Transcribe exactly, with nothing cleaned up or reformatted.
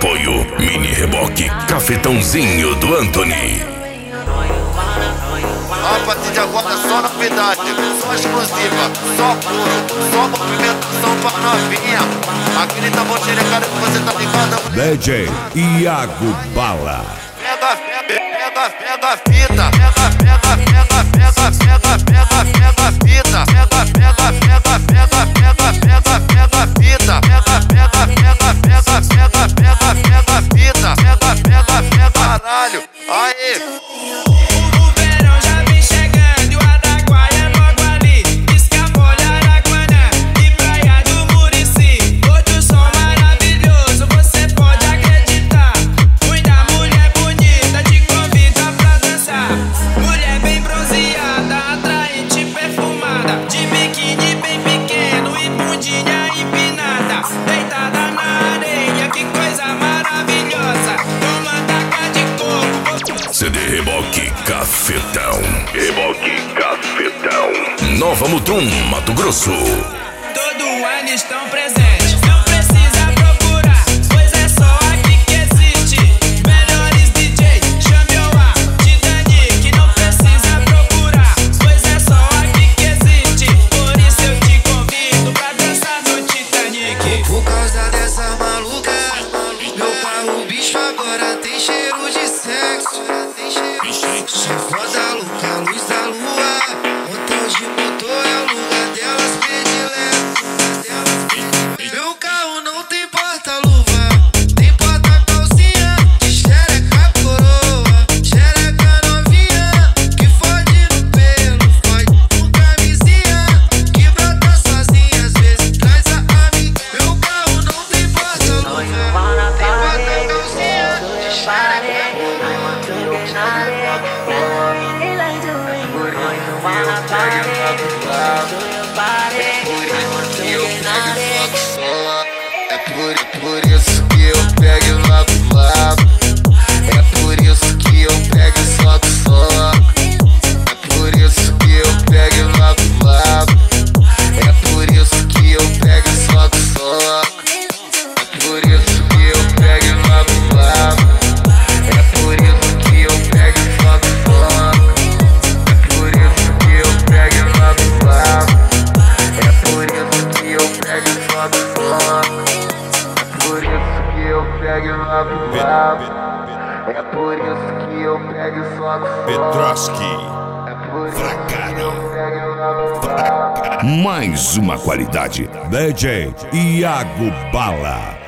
Apoio Mini Reboque Cafetãozinho do Anthony. A partir de agora só novidade, só exclusiva, só puro, só movimentação pra novinha. Aquele tambor xerecado que você tá ligado. D J Iago Bala. Pega, pega, pega, pega a fita. Pega, pega, pega, pega, pega, pega, pega a fita. Pega, pega, pega, pega, pega, pega, pega a fita. Pega, pega, pega, pega, pega, pega, pega a fita. Pega, pega, pega, caralho. Aí. C D Reboque Cafetão. Reboque Cafetão. Nova Mutum, Mato Grosso. Todo ano estão presentes. Não precisa procurar, pois é só aqui que existe. Melhores D J, chame o A, Titanic. Não precisa procurar, pois é só aqui que existe. Por isso eu te convido pra dançar no Titanic. Por causa dessa maluca, meu pai, o bicho agora tem cheiro de sexo. Só foda louca, luz da lua. Motel de motor é o lugar delas predileto. Meu carro não tem porta-luva, tem porta-calcinha, de xereca coroa, xereca novinha, que fode no pelo, fode com camisinha, que brota sozinha, às vezes traz a amiga. Meu carro não tem porta-luva, tem porta-calcinha, de xereca é por, por isso que eu pego lá pro lado. É por isso que eu pego e soco só. É por isso que eu pego lá pro lado. É por isso que eu pego e soco só. É por isso que eu pego lá pro lado. É por isso que eu pego e soco só. É por isso que eu pego lá pro lado. É por isso que eu pego e soco só. Por isso que eu pego lá pro lado. É por isso que eu pego e soco Petroski. É por isso que eu pego lá pro lado. Mais uma qualidade. D J Iago Bala.